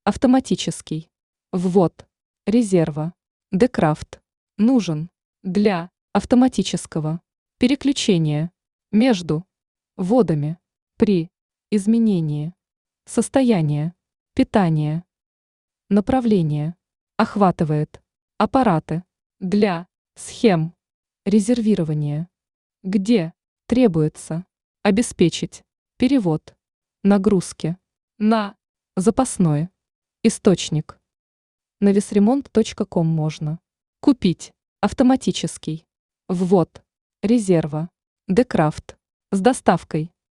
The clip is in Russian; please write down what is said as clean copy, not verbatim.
Автоматический. Ввод резерва. Декрафт. Нужен для автоматического переключения между водами при изменении состояния питания. Направление. Охватывает аппараты для схем резервирования, где требуется обеспечить перевод нагрузки на запасной источник. На весремонт.ком можно купить автоматический ввод резерва Декрафт с доставкой